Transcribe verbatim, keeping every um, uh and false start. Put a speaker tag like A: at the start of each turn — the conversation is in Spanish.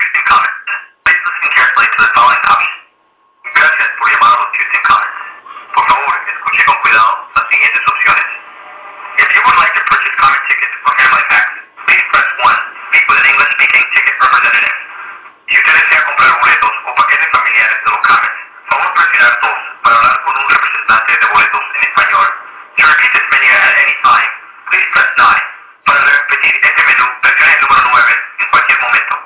A: Houston Comets. Please listen carefully to the following options. Gracias por llamar a los Houston Comets. Por favor, escuche con cuidado las siguientes opciones. If you would like to purchase comet tickets for family packs, please press one. Speak with an English-speaking ticket representative. Si usted desea comprar boletos o paquetes familiares de los Comets, favor presionar dos para hablar con un representante de boletos en español. To repeat this menu at any time, please press nine. Para repetir este menú, presione el número nueve en cualquier momento.